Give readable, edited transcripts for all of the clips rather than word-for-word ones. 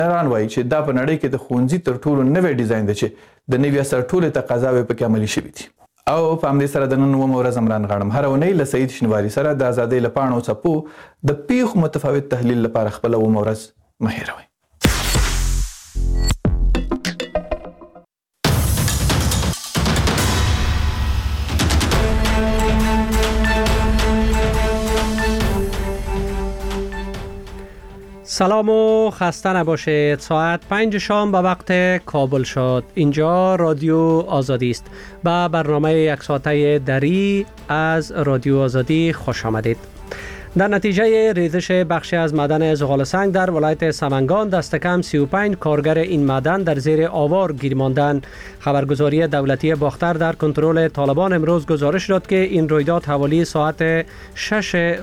ایران وایي چې دا په نړۍ کې د ښوونځي تر ټولو نوی ډیزاین دی چې د نوي اثر ټولې تقاضاوې پکې عملي شوي دي. او په همدې سره د نن اوومه ورځ عمران غاړم هره اونۍ له سعید شینواري سره د ازادۍ له پاڼو څپو د پیښو متفاوت تحلیل لپاره خپله اوومه ورځ مه هېروئ. سلام و خسته نباشید. ساعت 5 شام به وقت کابل شد. اینجا رادیو آزادی است. به برنامه یک ساعته دری از رادیو آزادی خوش آمدید. در نتیجه ریزش بخشی از معدن زغال سنگ در ولایت سمنگان دست کم 35 کارگر این معدن در زیر آوار گیر ماندند. خبرگزاری دولتی باختر در کنترل طالبان امروز گزارش داد که این رویداد حوالی ساعت 6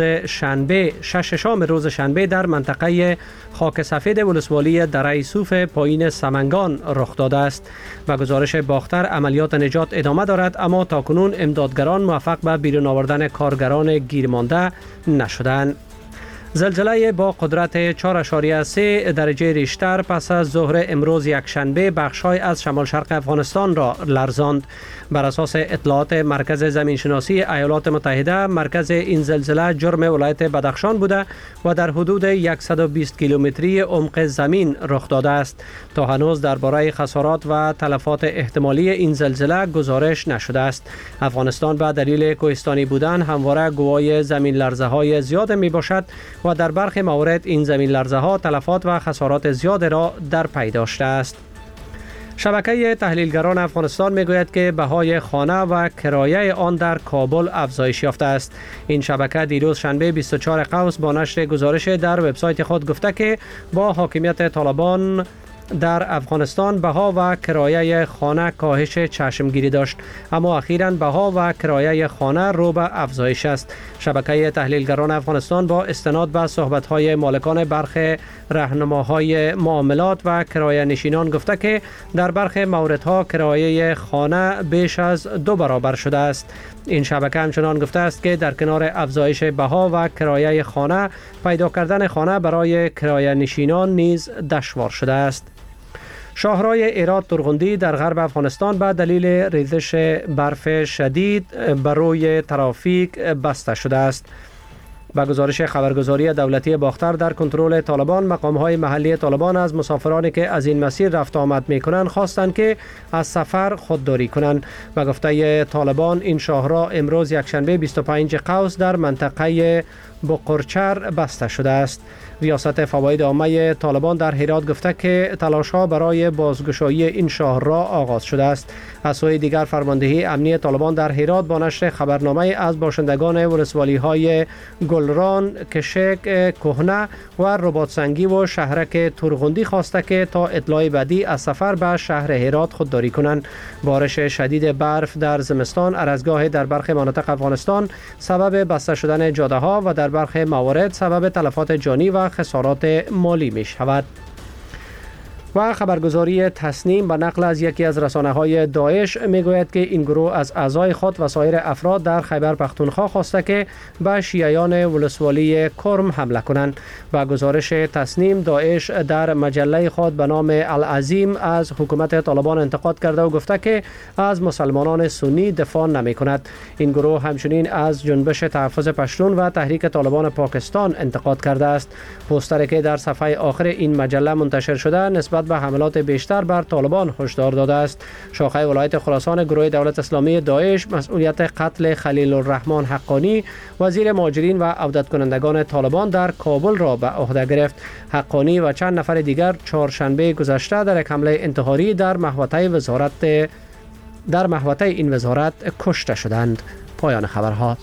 شام روز شنبه در منطقه خاک سفید ولسوالی دره سوف پایین سمنگان رخ داده است. و گزارش باختر عملیات نجات ادامه دارد، اما تاکنون امدادگران موفق به بیرون آوردن کارگران گیر مانده نشدند. زلزله با قدرت 4.3 درجه ریشتر پس از ظهر امروز یکشنبه بخش‌های از شمال شرق افغانستان را لرزاند. بر اساس اطلاعات مرکز زمینشناسی ایالات متحده، مرکز این زلزله جرم ولایت بدخشان بوده و در حدود 120 کیلومتری عمق زمین رخ داده است. تا هنوز درباره خسارات و تلفات احتمالی این زلزله گزارش نشده است. افغانستان به دلیل کوهستانی بودن همواره گواه زمین لرزه های زیاد می باشد و در برخی موارد این زمین لرزه ها تلفات و خسارات زیاد را در پی داشته است. شبکه تحلیلگران افغانستان میگوید که بهای خانه و کرایه آن در کابل افزایش یافته است. این شبکه دیروز شنبه 24 قوس با نشر گزارش در وبسایت خود گفته که با حاکمیت طالبان در افغانستان بها و کرایه خانه کاهش چشمگیری داشت، اما اخیراً بها و کرایه خانه رو به افزایش است. شبکه تحلیلگران افغانستان با استناد به صحبت‌های مالکان برخی راهنماهای معاملات و کرایه نشینان گفته که در برخی موردها کرایه خانه بیش از 2 برابر شده است. این شبکه همچنان گفته است که در کنار افزایش بها و کرایه خانه، پیدا کردن خانه برای کرایه نشینان نیز دشوار شده است. شاهراه ایراد ترغندی در غرب افغانستان به دلیل ریزش برف شدید بر روی ترافیک بسته شده است. با گزارش خبرگزاری دولتی باختر در کنترل طالبان، مقام‌های محلی طالبان از مسافرانی که از این مسیر رفت آمد می‌کنند خواستند که از سفر خودداری کنند. و گفته طالبان این شاهراه امروز یکشنبه 25 قوس در منطقه بقرچر بسته شده است. ریاست فواید عامه طالبان در هرات گفته که تلاش‌ها برای بازگشایی این شاهراه آغاز شده است. از سوی دیگر فرماندهی امنی طالبان در هرات با نشر خبرنامه از باشندگان ولسوالی‌های گلران، کشک، کهنه و رباطسنگی و شهرک ترغندی خواسته که تا اطلاع بعدی از سفر به شهر هرات خودداری کنند. بارش شدید برف در زمستان ارزگاه در برخی مناطق افغانستان سبب بسته شدن جاده‌ها و در برخی موارد سبب تلفات جانی و خسارات مالی می شود. و خبرگزاری تسنیم به نقل از یکی از رسانه‌های داعش میگوید که این گروه از اعضای خود و سایر افراد در خیبر پختونخوا خواسته که به شیعیان ولسوالی کرم حمله کنند. و گزارش تسنیم، داعش در مجله خود به نام العظیم از حکومت طالبان انتقاد کرده و گفته که از مسلمانان سنی دفاع نمی کند. این گروه همچنین از جنبش تحفظ پشتون و تحریک طالبان پاکستان انتقاد کرده است. پوستری که در صفحه آخر این مجله منتشر شده نسبت به حملات بیشتر بر طالبان هشدار داده است. شاخه ولایت خراسان گروه دولت اسلامی داعش مسئولیت قتل خلیل الرحمن حقانی، وزیر مهاجرین و عودت کنندگان طالبان در کابل را به عهده گرفت. حقانی و چند نفر دیگر چهارشنبه گذشته در یک حمله انتحاری در محوطه این وزارت کشته شدند. پایان خبرها.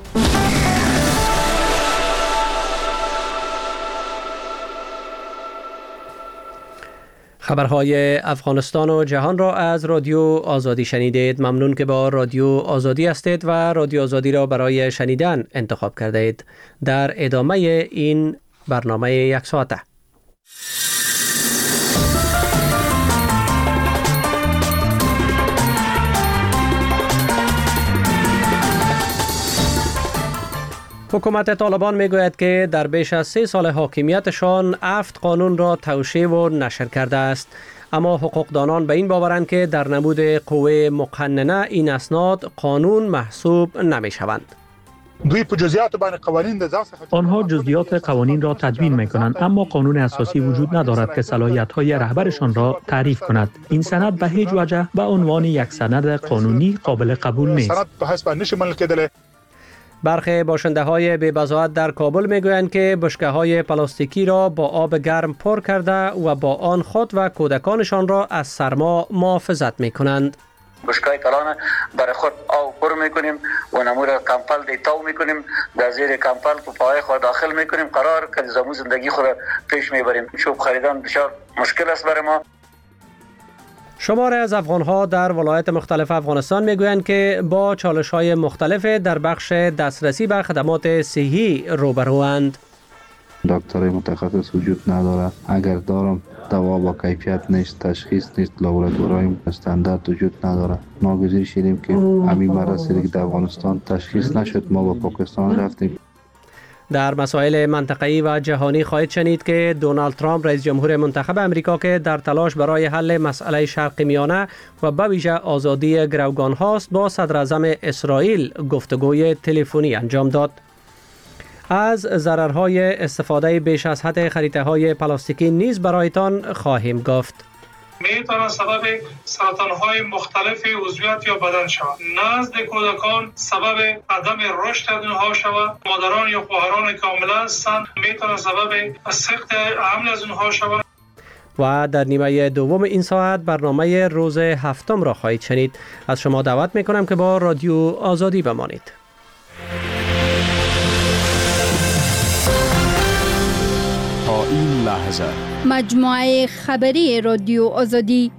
خبرهای افغانستان و جهان را از رادیو آزادی شنیدید. ممنون که با رادیو آزادی هستید و رادیو آزادی را برای شنیدن انتخاب کرده اید. در ادامه این برنامه یک ساعته حکومت طالبان میگوید که در بیش از 3 سال حاکمیتشان 7 قانون را توشیح و نشر کرده است. اما حقوقدانان به این باورند که در نبود قوه مقننه این اسناد قانون محسوب نمی شوند. آنها جزئیات قوانین را تدوین می کنند، اما قانون اساسی وجود ندارد که صلاحیت‌های رهبرشان را تعریف کند. این سند به هیچ وجه به عنوان یک سند قانونی قابل قبول نیست. برخی باشنده‌های بی‌بضاعت در کابل می‌گویند که بشکه‌های پلاستیکی را با آب گرم پر کرده و با آن خود و کودکانشان را از سرما محافظت می‌کنند. بشکای کلان برای خود آب پر میکنیم و نمور کمپل دیتاو میکنیم، در زیر کمپل تو پای خود داخل میکنیم، قرار که زمو زندگی خود پیش میبریم. چوب خریدن بسیار مشکل است برای ما. شماری از افغان‌ها در ولایت مختلف افغانستان میگویند که با چالش‌های مختلف در بخش دسترسی به خدمات صحی روبروند. دکترای متخصص وجود نداره. اگر دارم دوا با کیفیت نیست، تشخیص نیست، لابراتوارهای استاندارد وجود نداره. ناگزیر شدیم که همین مرض که در افغانستان تشخیص نشد، ما به پاکستان رفتیم. در مسائل منطقه‌ای و جهانی خواهید شنید که دونالد ترامپ رئیس جمهور منتخب امریکا که در تلاش برای حل مسئله شرق میانه و به ویژه آزادی گروگان هاست با صدر اعظم اسرائیل گفتگوی تلفنی انجام داد. از ضررهای استفاده بیش از حد خریطه‌های پلاستیکی نیز برایتان خواهیم گفت. میتواند سبب سرطان‌های مختلف عضویت یا بدن شود. نزد کودکان سبب عدم رشد اونها شود. مادران یا خواهران کاملا هستند میتواند سبب سقط حمل از اونها شود. و در نیمه دوم این ساعت برنامه روز هفتم را خواهید شنید. از شما دعوت میکنم که با رادیو آزادی بمانید. تا این لحظه مجموعه خبری رادیو آزادی.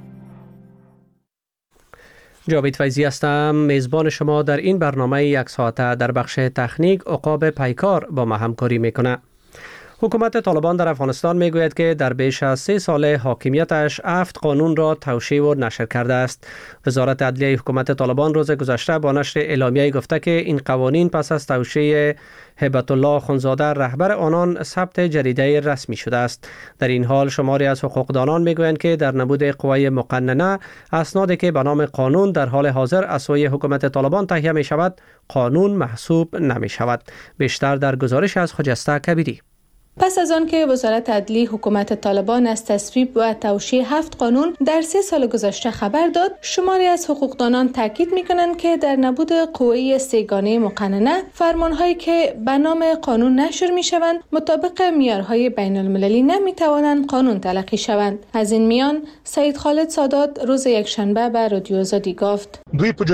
جاوید فیضی هستم، میزبان شما در این برنامه یک ساعته. در بخش تکنیک عقاب پیکار با ما همکاری میکنه. حکومت طالبان در افغانستان میگوید که در بیش از 3 سال حاکمیتش 7 قانون را توشیح و نشر کرده است. وزارت عدلیه حکومت طالبان روز گذشته با نشر اعلامیه‌ای گفته که این قوانین پس از توشیح هبت الله خونزاده رهبر آنان ثبت جریده رسمی شده است. در این حال شماری از حقوقدانان میگویند که در نبود قوه مقننه اسنادی که به نام قانون در حال حاضر از سوی حکومت طالبان تهیه می شود قانون محسوب نمی شود. بیشتر در گزارش از خجسته کبیری. پس از آن که وزارت عدلیه حکومت طالبان از تصویب و توشیح 7 قانون در 3 سال گذشته خبر داد، شماری از حقوقدانان تاکید می‌کنند که در نبود قوه سه‌گانه مقننه، فرمان‌هایی که به نام قانون نشر می‌شوند مطابق معیارهای بین‌المللی نمی‌توانند قانون تلقی شوند. از این میان سید خالد سادات روز یکشنبه به رادیو آزادی گفت: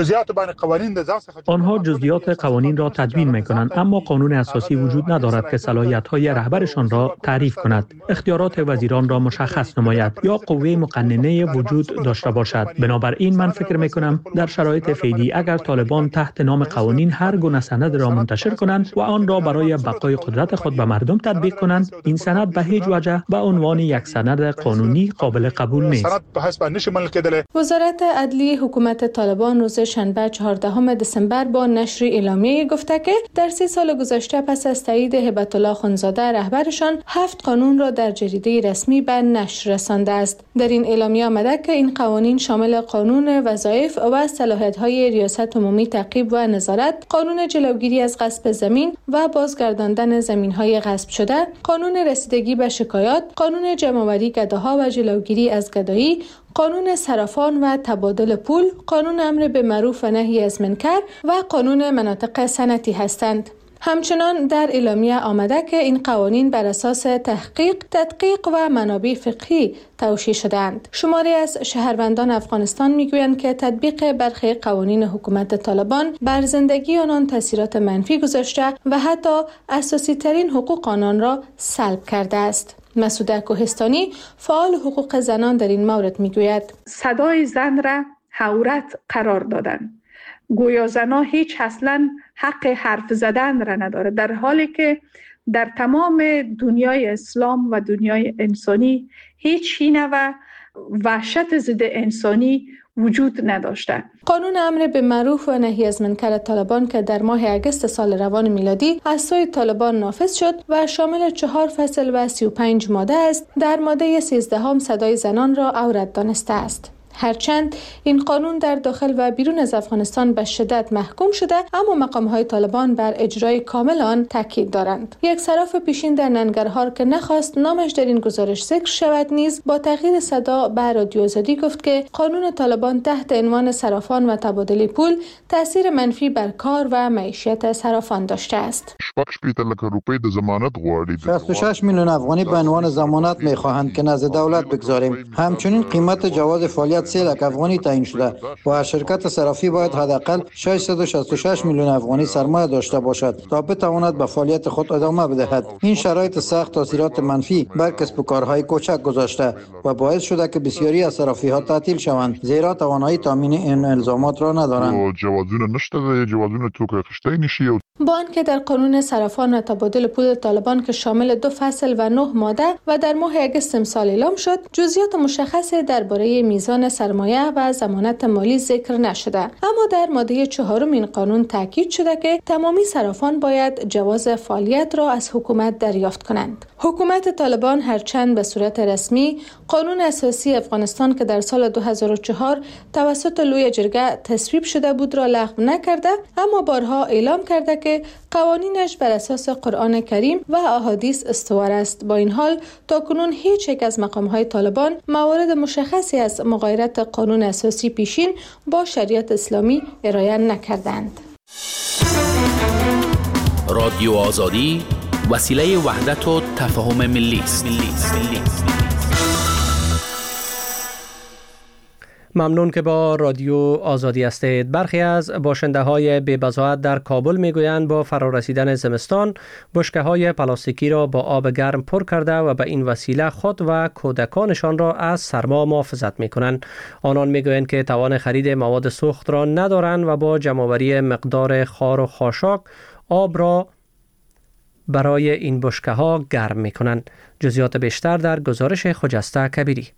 آنها جزئیات قوانین را تدوین می‌کنند، اما قانون اساسی وجود ندارد که صلاحیت‌های رهبرشان را تعریف کند، اختیارات وزیران را مشخص نماید یا قوه مقننه وجود داشته باشد. بنابراین من فکر می‌کنم در شرایط فعلی اگر طالبان تحت نام قوانین هر گونه سند را منتشر کنند و آن را برای بقای قدرت خود به مردم تطبیق کنند، این سند به هیچ وجه به عنوان یک سند قانونی قابل قبول نیست. وزارت عدلیه حکومت طالبان روز شنبه 14 دسامبر با نشر اعلامیه گفته که در 3 سال گذشته پس از تایید هبت الله خونزاده رهبرشان 7 قانون را در جریده رسمی به نشر رسانده است. در این اعلامیه آمده که این قوانین شامل قانون وظایف و صلاحیت‌های ریاست عمومی تعقیب و نظارت، قانون جلوگیری از غصب زمین و بازگرداندن زمین‌های غصب شده، قانون رسیدگی به شکایات، قانون جمع‌آوری گداها و جلوگیری از گدایی، قانون صرافان و تبادل پول، قانون امر به معروف و نهی از منکر و قانون مناطق صنعتی هستند. همچنان در اعلامیه آمده که این قوانین بر اساس تحقیق، تدقیق و منابع فقهی توشیح شدند. شماری از شهروندان افغانستان میگویند که تطبیق برخی قوانین حکومت طالبان بر زندگی آنان تاثیرات منفی گذاشته و حتی اساسی ترین حقوق آنان را سلب کرده است. مسعوده کوهستانی فعال حقوق زنان در این مورد میگوید: صدای زن را عورت قرار دادن. گویا زنها هیچ اصلا حق حرف زدن را نداره، در حالی که در تمام دنیای اسلام و دنیای انسانی هیچ نوع وحشت ضد انسانی وجود نداشته. قانون امر به معروف و نهی از منکر طالبان که در ماه اگست سال روان میلادی از سوی طالبان نافذ شد و شامل 4 فصل و 35 ماده است، در ماده 13 صدای زنان را عورت دانسته است. هرچند این قانون در داخل و بیرون از افغانستان به شدت محکوم شده، اما مقام‌های طالبان بر اجرای کامل آن تاکید دارند. یک صراف پیشین در ننگرهار که نخواست نامش در این گزارش ذکر شود نیز با تغییر صدا به رادیو آزادی گفت که قانون طالبان تحت عنوان صرافان و تبادل پول تاثیر منفی بر کار و معیشت صرافان داشته است. 66 میلیون افغانی به عنوان ضمانت می‌خواهند که نزد دولت بگذاریم. همچنین قیمت جواز فعالیت 3 لک افغانی تعیین شده و هر شرکت صرافی باید حداقل 666 میلیون افغانی سرمایه داشته باشد تا بتواند به فعالیت خود ادامه بدهد. این شرایط سخت تاثیرات منفی بر کسب و کارهای کوچک گذاشته و باعث شده که بسیاری از صرافی‌ها تعطیل شوند، زیرا توانایی تامین این الزامات را ندارند. با آنکه در قانون صرافان و تبادل پول طالبان که شامل 2 فصل و 9 ماده و در ماه اگست امسال اعلام شد، جزئیات مشخصی درباره میزان سرمایه و ضمانت مالی ذکر نشده، اما در ماده 4 این قانون تاکید شده که تمامی صرافان باید جواز فعالیت را از حکومت دریافت کنند. حکومت طالبان هرچند به صورت رسمی قانون اساسی افغانستان که در سال 2004 توسط لوی جرگه تصویب شده بود را لغو نکرده، اما بارها اعلام کرده که قوانینش بر اساس قرآن کریم و احادیث استوار است. با این حال تاکنون هیچ یک از مقام‌های طالبان موارد مشخصی از مغایرت قانون اساسی پیشین با شریعت اسلامی ارائه نکردند. رادیو آزادی وسیله وحدت و تفاهم ملی است. ممنون که با رادیو آزادی هستید. برخی از باشنده های بی‌بضاعت در کابل میگویند با فرارسیدن زمستان بشکه های پلاستیکی را با آب گرم پر کرده و به این وسیله خود و کودکانشان را از سرما محافظت میکنند. آنان میگویند که توان خرید مواد سوخت را ندارند و با جمع‌آوری مقدار خار و خاشاک آب را برای این بشکه ها گرم میکنند. جزئیات بیشتر در گزارش خجسته کبیری.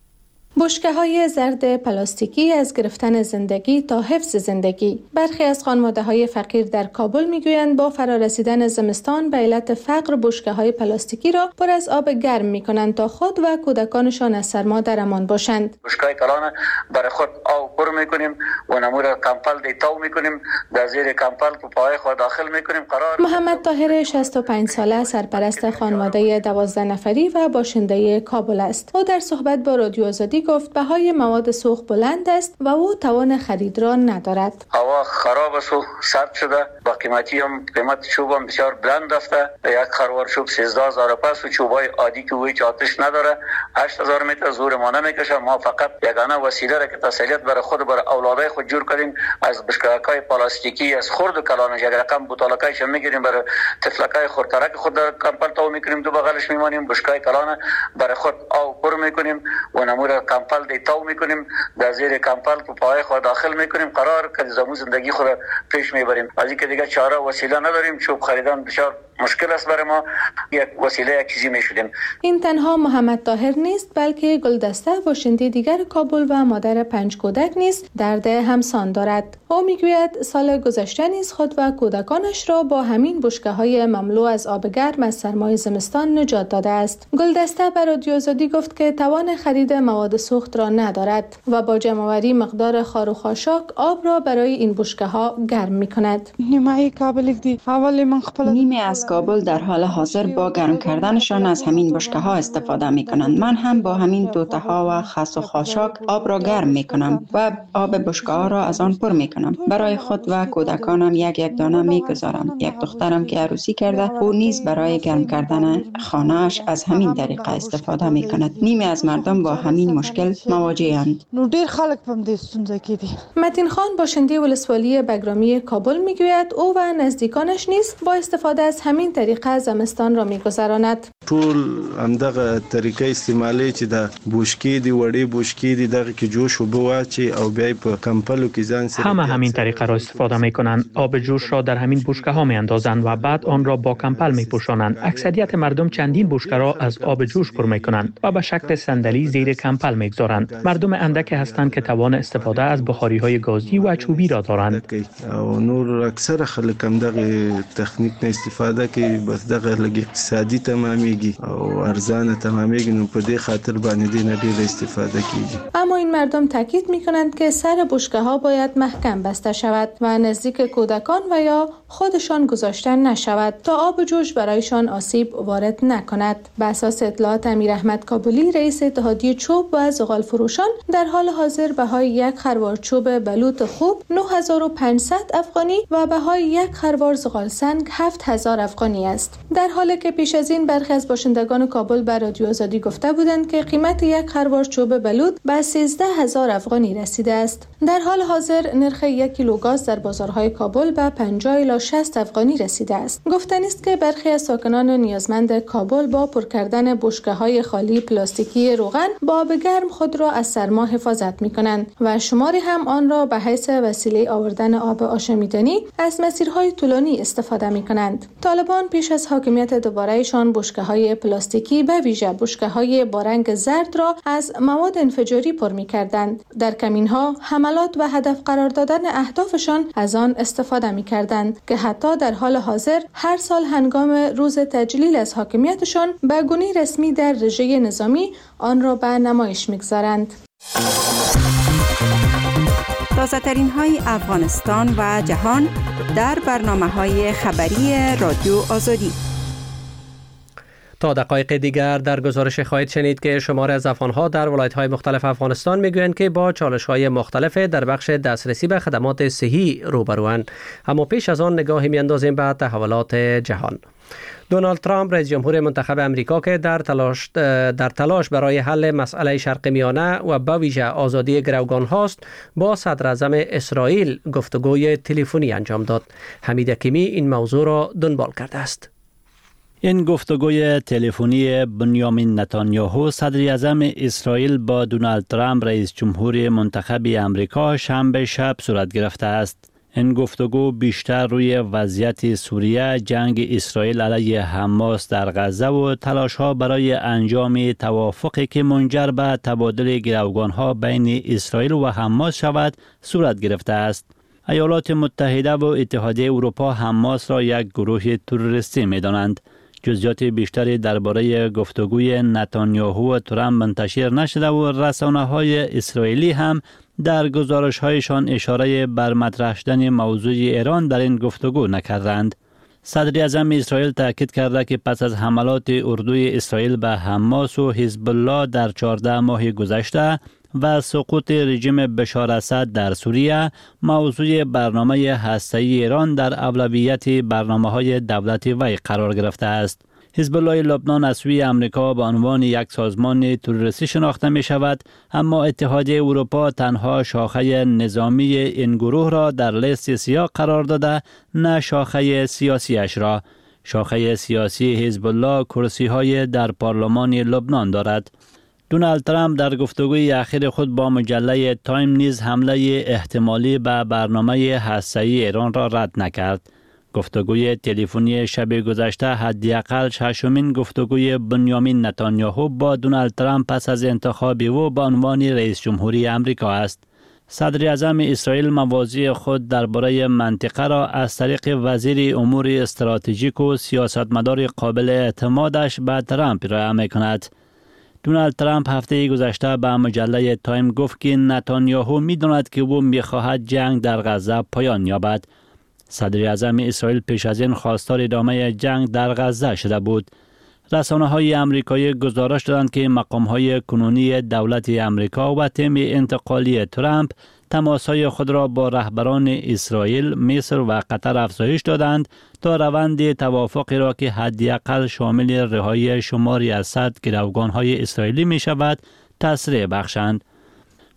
بشکه‌های زرد پلاستیکی از گرفتن زندگی تا حفظ زندگی. برخی از خانواده‌های فقیر در کابل میگویند با فرارسیدن زمستان به علت فقر بشکه‌های پلاستیکی را پر از آب گرم می‌کنند تا خود و کودکانشان از سرما در امان باشند. بشکه کلان برای خود آب پر می‌کنیم و نمور کمپل دیتاو می‌کنیم، در زیر کمپل تو پای خود داخل می‌کنیم. محمد طاهر 65 ساله سرپرست خانواده 12 نفری و باشنده کابل است. او در صحبت با رادیو آزادی گفت بهای مواد سوخت بلند است و او توان خرید را ندارد. هوا خراب است و سرد شده، با قیمت چوب هم بسیار بلند رفته. یک خروار چوب 13000 پس و چوبای عادی که هیچ آتش نداره 8000 متر زور ما نمیکشه. ما فقط یگانه وسیله را که تسلیت برای خود برای اولادای خود جور کردیم از بشکه‌های پلاستیکی، از خرد و کلانش یک رقم بوتالکایش میگیریم برای طفلکای خردترک خود در کمپل تو میکنیم، دو بغلش میمانیم، بشکه کلان برای خود آب پر میکنیم و نمور کمپل دیتاو میکنیم، در زیر کمپل تو پای خود داخل میکنیم، قرار که زمو زندگی خود پیش میبریم. از اینکه دیگه چاره وسیله نداریم، چوب خریدن بسیار مشکل است برای ما، یک وسیله یک چیزی میشدیم. این تنها محمد طاهر نیست بلکه گلدسته باشنده دیگر کابل و مادر 5 کودک نیز درد همسان دارد. او میگوید سال گذشته نیز خود و کودکانش را با همین بشکه‌های مملو از آب گرم از سرمای زمستان نجات داده است. گلدسته بر رادیو آزادی گفت که توان خرید مواد سوخت را ندارد و با جمع‌آوری مقدار خار و خاشاک آب را برای این بشکه‌ها گرم می‌کند. نیمه از کابل در حال حاضر با گرم کردنشان از همین بشکه‌ها استفاده می‌کنند. من هم با همین توته‌ها و خس و خاشاک آب را گرم می‌کنم و آب بشکه‌ها را از آن پر می‌کنم. برای خود و کودکانم یک دانه می‌گذارم. یک دخترم که عروسی کرده او نیز برای گرم کردن خانه‌اش از همین طریقه استفاده می‌کند. نیمه از مردم با همین مشکل مواجه‌اند. متین خان باشنده ولسوالی بگرامی کابل میگوید او و نزدیکانش نیز با استفاده از همین طریقه زمستان را می‌گذراند. ټول همدغه طریقې استعمالي چې د بوشکی دی وړي بوشکی دی دغه کې جوش وبو واچي او بیا په کمپلو کې ځان سره همین طریقه را استفاده میکنند. آب جوش را در همین بشکه ها میاندازند و بعد آن را با کمپل میپوشانند. اکثریت مردم چندین بشکه را از آب جوش پر میکنند و به شکل صندلی زیر کمپل میگذارند. مردم اندکی هستند که توان استفاده از بخاری های گازی و چوبی را دارند. او نور اکثر خلک هم دغه تکنیک نه استفاده کوي، بس دغه لږ اقتصادي تمامېږي او ارزانه تمامېږي، نو په دې خاطر باندې نه ډېر استفاده کیږي. اما این مردم تاکید میکنند که سر بشکه ها باید محکم بسته شود و نزدیک کودکان و یا خودشان گذاشته نشود تا آب جوش برایشان آسیب وارد نکند. به اساس اطلاعات امیر احمد کابلی، رئیس اتحادیه چوب و زغال فروشان، در حال حاضر بهای یک خروار چوب بلوط خوب 9500 افغانی و بهای یک خروار زغال سنگ 7000 افغانی است. در حالی که پیش از این برخی از باشندگان کابل به رادیو آزادی گفته بودند که قیمت یک خروار چوب بلوط به 13000 افغانی رسیده است. در حال حاضر نرخ یک کیلو گاز در بازارهای کابل به 50 الی 60 افغانی رسیده است. گفتنی است که برخی از ساکنان نیازمند کابل با پر کردن بشکه‌های خالی پلاستیکی روغن با آب گرم خود را از سرما حفاظت می‌کنند و شماری هم آن را به حیث وسیله آوردن آب آشامیدنی از مسیرهای طولانی استفاده می‌کنند. طالبان پیش از حاکمیت دوباره‌شان بشکه‌های پلاستیکی به ویژه بشکه‌های با رنگ زرد را از مواد انفجاری پر می‌کردند. در کمین‌ها، حملات و هدف قرار دادن اهدافشان از آن استفاده می‌کردند که حتی در حال حاضر هر سال هنگام روز تجلیل از حاکمیتشان به گونه‌ای رسمی در رژه نظامی آن را به نمایش می‌گذارند. تازه‌ترین های افغانستان و جهان در برنامه‌های خبری رادیو آزادی. تا دقایق دیگر در گزارش خواهید شنید که شمار از افغان‌ها در ولایت‌های مختلف افغانستان می‌گویند که با چالش‌های مختلف در بخش دسترسی به خدمات صحی روبروند. اما پیش از آن نگاهی می‌اندازیم به تحولات جهان. دونالد ترامپ رئیس جمهور منتخب امریکا که در تلاش برای حل مسئله شرق میانه و به ویژه آزادی گروگان هاست، با صدر اعظم اسرائیل گفتگوی تلفنی انجام داد. حمید حکیمی این موضوع را دنبال کرده است. این گفتگوی تلفنی بنیامین نتانیاهو صدر اعظم اسرائیل با دونالد ترامپ رئیس جمهور منتخب امریکا شنبه شب صورت گرفته است. این گفتگو بیشتر روی وضعیت سوریه، جنگ اسرائیل علیه حماس در غزه و تلاش‌ها برای انجام توافقی که منجر به تبادل گروگان‌ها بین اسرائیل و حماس شود صورت گرفته است. ایالات متحده و اتحادیه اروپا حماس را یک گروه تروریستی می‌دانند. جزئیات بیشتری درباره گفتگوی نتانیاهو و ترامپ منتشر نشده و رسانه‌های اسرائیلی هم در گزارش‌هایشان اشاره بر مطرح شدن موضوع ایران در این گفتگو نکردند. صدر اعظم اسرائیل تاکید کرده که پس از حملات اردوی اسرائیل به حماس و حزب الله در 14 ماه گذشته و سقوط رژیم بشار اسد در سوریه، موضوع برنامه هسته‌ای ایران در اولویت برنامه‌های دولتی وی قرار گرفته است. حزب الله لبنان از سوی امریکا به عنوان یک سازمان تروریستی شناخته می شود، اما اتحادیه اروپا تنها شاخه نظامی این گروه را در لیست سیاه قرار داده، نه شاخه سیاسیش را. شاخه سیاسی حزب الله کرسی‌های در پارلمان لبنان دارد. دونالد ترامپ در گفتگوی اخیر خود با مجله تایم نیز حمله احتمالی به برنامه هسته‌ای ایران را رد نکرد. گفتگوی تلفنی شب گذشته حداقل ششمین گفتگوی بنیامین نتانیاهو با دونالد ترامپ پس از انتخاب او به عنوان رئیس جمهوری آمریکا است. صدر اعظم اسرائیل مواضع خود درباره منطقه را از طریق وزیر امور استراتژیک و سیاستمدار قابل اعتمادش به ترامپ ارائه می‌کند. دونالد ترامپ هفته گذشته به مجله تایم گفت که نتانیاهو می‌داند که او می‌خواهد جنگ در غزه پایان یابد. صدر اعظم اسرائیل پیش از این خواستار ادامه جنگ در غزه شده بود. رسانه‌های آمریکایی گزارش دادند که مقام‌های کنونی دولت آمریکا و تیم انتقالی ترامپ تماس‌های خود را با رهبران اسرائیل، مصر و قطر افزایش دادند تا روند توافقی را که حداقل شامل رهایی شماری از 100 گروگان‌های اسرائیلی می‌شود تسریع بخشند.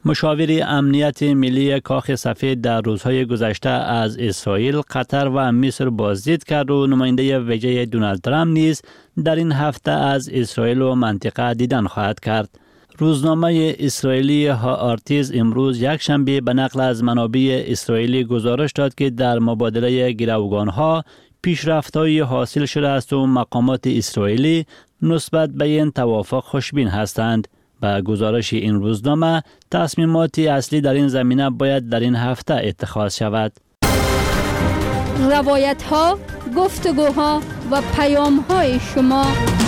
مشاور امنیت ملی کاخ سفید در روزهای گذشته از اسرائیل، قطر و مصر بازدید کرد و نماینده ویژه دونالد ترامپ نیز در این هفته از اسرائیل و منطقه دیدن خواهد کرد. روزنامه اسرائیلی هآرتز امروز یک شنبه به نقل از منابع اسرائیلی گزارش داد که در مبادله گروگانها پیشرفت‌های حاصل شده است و مقامات اسرائیلی نسبت به این توافق خوشبین هستند. با گزارش این روزنامه تصمیمات اصلی در این زمینه باید در این هفته اتخاذ شود. روایت‌ها، گفتگوها و پیام‌های شما.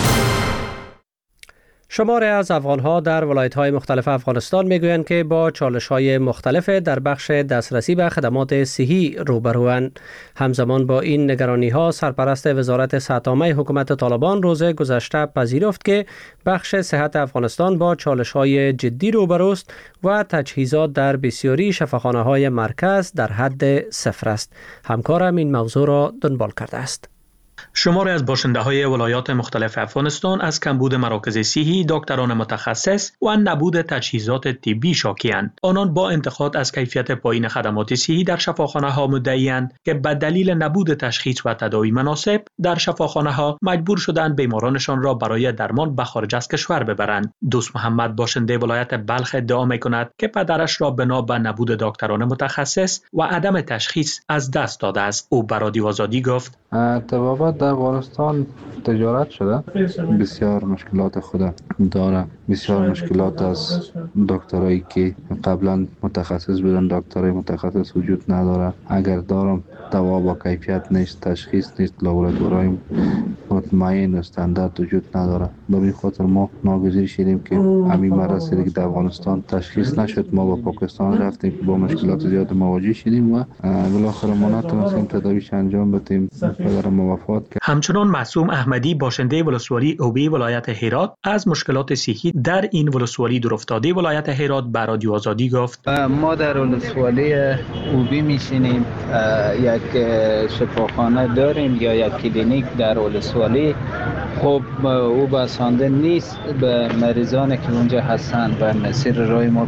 شماری از افغان‌ها در ولایت‌های مختلف افغانستان می‌گویند که با چالش‌های مختلف در بخش دسترسی به خدمات صحی روبروند. همزمان با این نگرانی‌ها سرپرست وزارت صحت‌عامه حکومت طالبان روز گذشته پذیرفت که بخش صحت افغانستان با چالش‌های جدی روبروست و تجهیزات در بسیاری شفاخانه‌های مرکز در حد صفر است. همکارم این موضوع را دنبال کرده است. شماری از باشنده‌های ولایات مختلف افغانستان از کمبود مراکز صحی، دکتران متخصص و نبود تجهیزات طبی شاکی‌اند. آنان با انتقاد از کیفیت پایین خدمات صحی در شفاخانه‌ها مدعی‌اند که به دلیل نبود تشخیص و تداوی مناسب در شفاخانه‌ها مجبور شدند بیمارانشان را برای درمان به خارج از کشور ببرند. دوست محمد باشنده ولایت بلخ ادعا می‌کند که پدرش را بنا به نبود دکتران متخصص و عدم تشخیص از دست داده است. او به رادیو آزادی گفت: در افغانستان تجارت شده، بسیار مشکلات خود داره. بسیار مشکلات از دکترایی که قبلا متخصص بودن، دکترای متخصص وجود نداره. اگر دارم دوا با کیفیت نیست، تشخیص نیست، لابراتوارای مطمئن و استاندارد وجود نداره. به این خاطر ما ناگزیر شدیم که همین مرض که در افغانستان تشخیص نشد، ما با پاکستان رفتیم که با مشکلات زیاد مواجه شدیم و بالاخره ما نتونستیم تداویش انجام بدیم. پدر ما وفات کرد. همچنان معصوم احمدی باشنده ولسوالی اوبی ولایت هرات از مشکلات صحی در این ولسوالی دورافتاده ولایت هرات به رادیو آزادی گفت: ما در ولسوالی اوبی میشینیم، یک شفاخانه داریم یا یک کلینیک در ولسوالی. خب او بسنده نیست به مریضانی که اونجا هستند و مسیر راه ما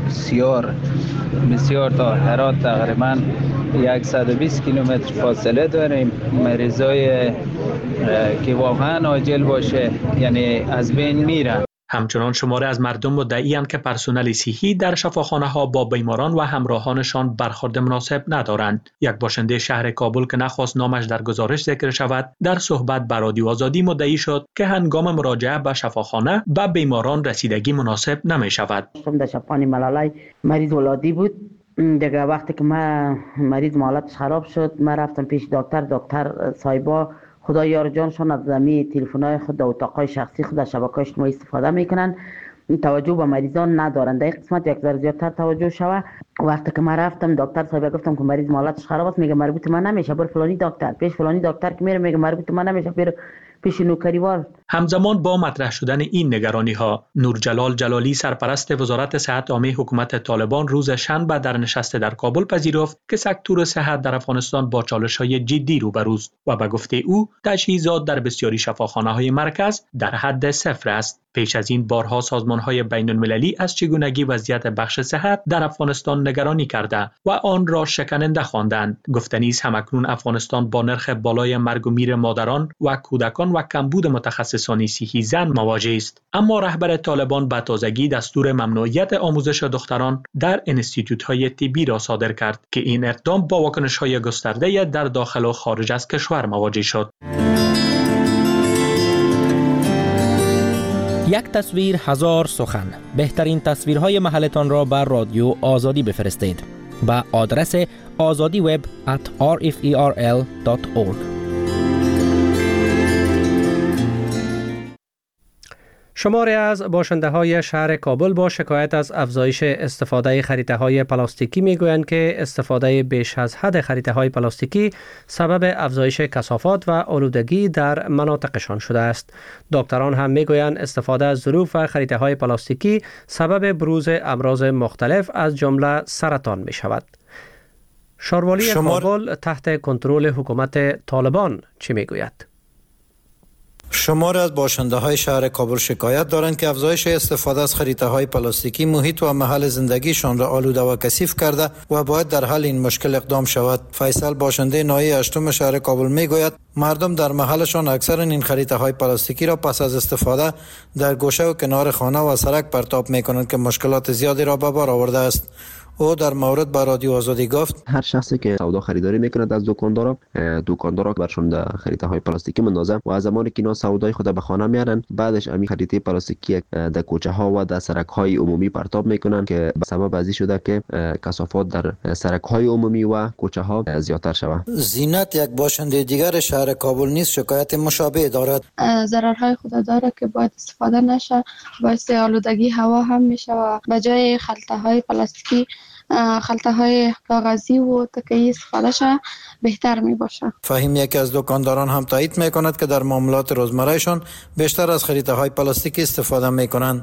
بسیار تا هرات تقریبا 120 کیلومتر فاصله داریم. مریضای که واقعا عاجل باشه یعنی از بین میرن. همچنان شماری از مردم مدعی‌اند که پرسنل صحی در شفاخانه‌ها با بیماران و همراهانشان برخورد مناسب ندارند. یک باشنده شهر کابل که نخواست نامش در گزارش ذکر شود، در صحبت با رادیو آزادی مدعی شد که هنگام مراجعه به شفاخانه به بیماران رسیدگی مناسب نمی‌شود. در شفاخانه ملالای مریض ولادی بود. دیگه وقتی که مریض حالتش خراب شد، من رفتم پیش دکتر صاحبا خدا یار جانشان از زمین تلفن‌های خود در اتاق‌های شخصی خود از شبکه‌های اجتماعی استفاده میکنن، توجه به مریضان ندارن. در قسمت یک ذره زیادتر توجه شوه. وقتی که من رفتم دکتر صاحب گفتم که مریض حالتش خراب است، میگه مربوط من نمیشه، برو فلانی دکتر پیش فلانی دکتر که میره میگه مربوط من نمیشه، برو پیش نوکریوال. همزمان با مطرح شدن این نگرانی‌ها، نورجلال جلالی سرپرست وزارت صحت عامه حکومت طالبان روز شنبه در نشست در کابل پذیرفت که سکتور صحت در افغانستان با چالش‌های جدی روبروست و به گفته او تجهیزات در بسیاری شفاخانه‌های مرکز در حد صفر است. پیش از این بارها سازمان‌های بین‌المللی از چگونگی وضعیت بخش صحت در افغانستان نگرانی کرده و آن را شکننده خواندند. گفتنی است همکنون افغانستان با نرخ بالای مرگ و میر مادران و کودکان و کمبود متخصصان صحی زن مواجه است. اما رهبر طالبان به تازگی دستور ممنوعیت آموزش دختران در انستیتوت‌های طبی را صادر کرد که این اقدام با واکنش‌های گسترده در داخل و خارج از کشور مواجه شد. یک تصویر هزار سخن. بهترین تصویرهای محلتان را بر رادیو آزادی بفرستید با آدرس azadiweb@rferl.org. شماری از باشنده‌های شهر کابل با شکایت از افزایش استفاده خریطه‌های پلاستیکی می‌گویند که استفاده بیش از حد خریطه‌های پلاستیکی سبب افزایش کثافات و آلودگی در مناطقشان شده است. دکتران هم می‌گویند استفاده از ظروف و خریطه‌های پلاستیکی سبب بروز امراض مختلف از جمله سرطان می‌شود. شاروالی کابل تحت کنترل حکومت طالبان چی می‌گوید؟ شماری از باشنده های شهر کابل شکایت دارند که افزایش استفاده از خریطه های پلاستیکی محیط و محل زندگیشان را آلوده و کثیف کرده و باید در حل این مشکل اقدام شود. فیصل باشنده ناحیه 8 شهر کابل میگوید مردم در محلشان اکثر این خریطه های پلاستیکی را پس از استفاده در گوشه و کنار خانه و سرک پرتاب میکنند که مشکلات زیادی را به بار آورده است. او در مورد با رادیو آزادی گفت هر شخصی که سودا خریداری میکند از دکاندارا برشون در خریطه های پلاستیکی مندازه و از زمانی که اینا سودای خود به خانه میارن بعدش امی خریطه پلاستیکی در کوچه ها و در سرک های عمومی پرتاب میکنن که سبب ازی شده که کثافات در سرک های عمومی و کوچه ها زیادتر شود. زینت یک باشنده دیگر شهر کابل نیز شکایت مشابه دارد. ضررهای خود داره که باید استفاده نشه، باعث آلودگی هوا هم میشه و به جای خلطه های پلاستیکی خلطه های کاغذی و تکه‌ای استفاده شه بهتر می باشه. فهیم یکی از دکانداران هم تایید میکند که در معاملات روزمرهشان بیشتر از خریطه های پلاستیکی استفاده میکنند.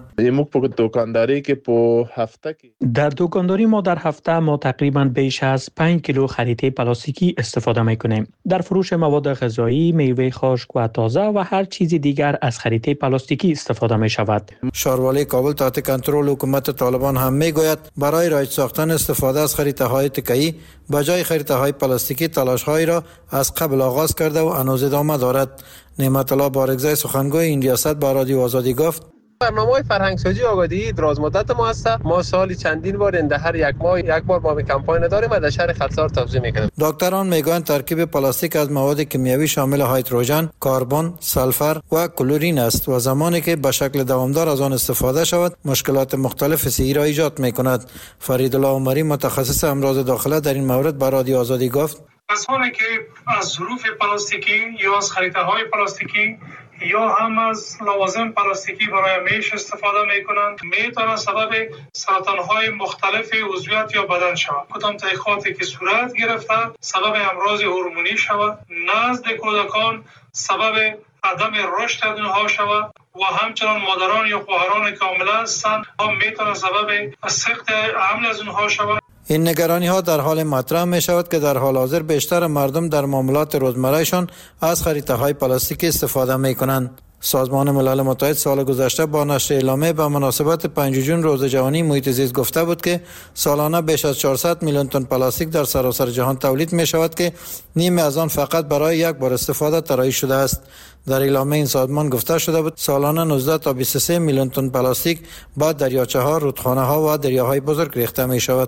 در دکانداری ما در هفته ما تقریبا بیش از 5 کیلو خریطه پلاستیکی استفاده میکنیم. در فروش مواد غذایی، میوه خشک و تازه و هر چیز دیگر از خریطه پلاستیکی استفاده می شود. شاروالی کابل تحت کنترل حکومت طالبان هم میگوید برای رایج ساختن استفاده از خریطه های تکه‌ای به جای خریطه های پلاستیکی تلاش هایی را از قبل آغاز کرده و هنوز ادامه دارد. نعمت الله بارگزای سخنگوی این ریاست با رادیو آزادی گفت برنامه‌های فرهنگسازی آگاهی دراز مدت ما است. ما سالی چندین بار در هر یک ماه یک بار ما کمپاین داریم و در شهر خلصار توزیع می‌کنیم. دکتران میگویند ترکیب پلاستیک از مواد کیمیاوی شامل هیدروژن، کربن، سلفر و کلورین است و زمانی که به شکل دوامدار از آن استفاده شود مشکلات مختلف صحی را ایجاد می‌کند. فریدالله عمری متخصص امراض داخله در این مورد با رادیو آزادی گفت کسانی که از ظروف پلاستیکی یا از خریطه‌های پلاستیکی یا هم از لوازم پلاستیکی برای میش استفاده میکنند میتونه سبب سرطانهای مختلف عضویت یا بدن شود. کدام تحقیقاتی که صورت گرفته سبب امراض هورمونی شود، نزد کودکان سبب عدم رشد اونها شود و همچنان مادران یا خواهران که حامله هستند هم میتونه سبب سقط حمل از اونها شود. این نگرانی ها در حال مطرح می شود که در حال حاضر بیشتر مردم در معاملات روزمرهشان از خریطه های پلاستیکی استفاده می کنند. سازمان ملل متحد سال گذشته با نشر اعلامیه به مناسبت 5 جون روز جهانی محیط زیست گفته بود که سالانه بیش از 400 میلیون تن پلاستیک در سراسر جهان تولید می شود که نیمی از آن فقط برای یک بار استفاده طراحی شده است. در اعلامیه این سازمان گفته شده بود سالانه 19 تا 23 میلیون تن پلاستیک با دریاچه ها، رودخانه ها و دریاهای بزرگ ریخته می شود.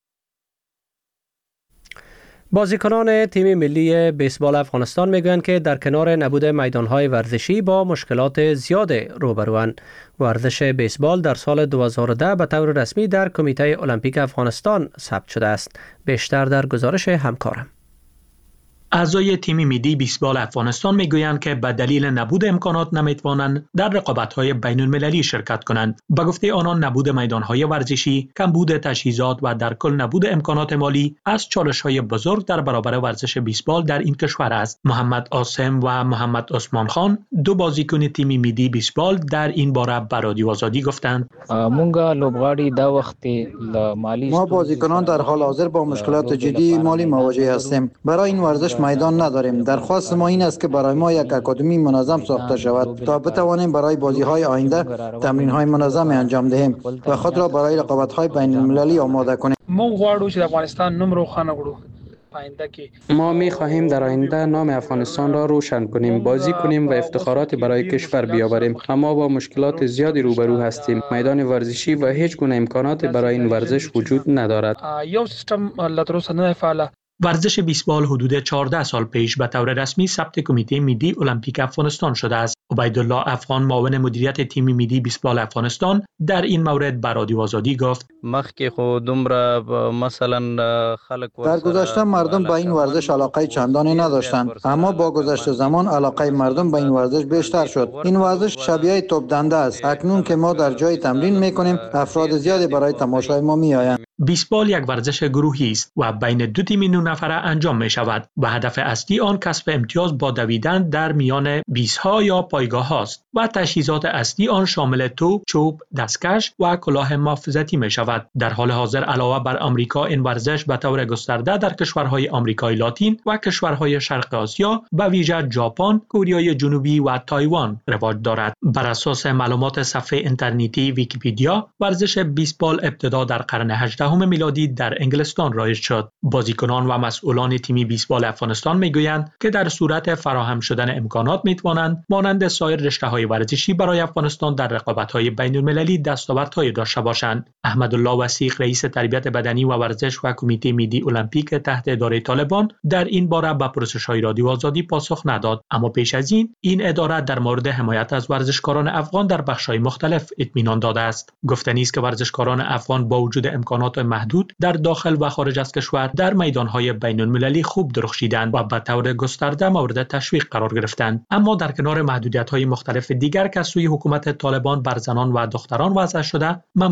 بازیکنان تیم ملی بیسبال افغانستان میگویند که در کنار نبود میدانهای ورزشی با مشکلات زیاد روبروند. ورزش بیسبال در سال 2010 به طور رسمی در کمیته المپیک افغانستان ثبت شده است. بیشتر در گزارش همکارم. اعضای تیم ملی بیسبال افغانستان میگویند که به دلیل نبود امکانات نمیتوانند در رقابت‌های بین‌المللی شرکت کنند. به گفته آنان نبود میدان‌های ورزشی، کمبود تجهیزات و در کل نبود امکانات مالی از چالش‌های بزرگ در برابر ورزش بیسبال در این کشور است. محمد عاصم و محمد عثمان خان دو بازیکن تیم ملی بیسبال در این باره به رادیو آزادی گفتند ما بازیکنان در حال حاضر با مشکلات جدی مالی مواجه هستیم. برای این ورزش میدان نداریم. درخواست ما این است که برای ما یک اکادمی منظم ساخته شود تا بتوانیم برای بازی‌های آینده تمرین‌های منظم انجام دهیم و خود را برای رقابت‌های بین‌المللی آماده کنیم. ما غواړو چې د افغانستان نوم روښانه کړو. ما می خواهیم در آینده نام افغانستان را روشن کنیم، بازی کنیم و افتخاراتی برای کشور بیاوریم. اما با مشکلات زیادی روبرو هستیم. میدان ورزشی و هیچ گونه امکانات برای این ورزش وجود ندارد. یو سیستم لاتروس نه فعال. ورزش بیسبال حدود 14 سال پیش به طور رسمی ثبت کمیته ملی المپیک افغانستان شده است. عبیدالله افغان معاون مدیریت تیم ملی بیسبال افغانستان در این مورد به رادیو آزادی گفت در گذشته مردم به این ورزش علاقه چندانی نداشتند، اما با گذشت زمان علاقه مردم به این ورزش بیشتر شد. این ورزش شبیه توپ دنده است. اکنون که ما در جای تمرین میکنیم افراد زیادی برای تماشای ما میآیند. بیسبال یک ورزش گروهی است و بین دو تیم 9 نفره انجام می شود و هدف اصلی آن کسب امتیاز با دویدن در میان بیس‌ها یا پایگاه است و تجهیزات اصلی آن شامل توپ، چوب، دستکش و کلاه محافظتی می شود. در حال حاضر علاوه بر آمریکا این ورزش به طور گسترده در کشورهای آمریکای لاتین و کشورهای شرق آسیا به ویژه ژاپن، کره جنوبی و تایوان رواج دارد. بر اساس معلومات صفحه اینترنتی ویکی‌پدیا، ورزش بیسبال ابتدا در قرن 18 میلادی در انگلستان رایج شد. بازیکنان و مسئولان تیم بیسبال افغانستان میگویند که در صورت فراهم شدن امکانات میتوانند مانند سایر رشته‌های ورزشی برای افغانستان در رقابت‌های بین‌المللی دستاوردهایی داشته باشند. احمدالله وثیق، رئیس تربیت بدنی و ورزش و کمیته ملی المپیک تحت اداره طالبان، در این باره به پرسش‌های رادیو آزادی پاسخ نداد، اما پیش از این اداره در مورد حمایت از ورزشکاران افغان در بخش‌های مختلف اطمینان داده است. گفتنی است که ورزشکاران افغان با وجود امکانات محدود در داخل و خارج از کشور در میدان‌های بین‌المللی خوب درخشیدند و به طور گسترده مورد تشویق قرار گرفتند. اما در کنار محدودیت‌های مختلف دیگر که از سوی حکومت طالبان بر زنان و دختران وضع شده،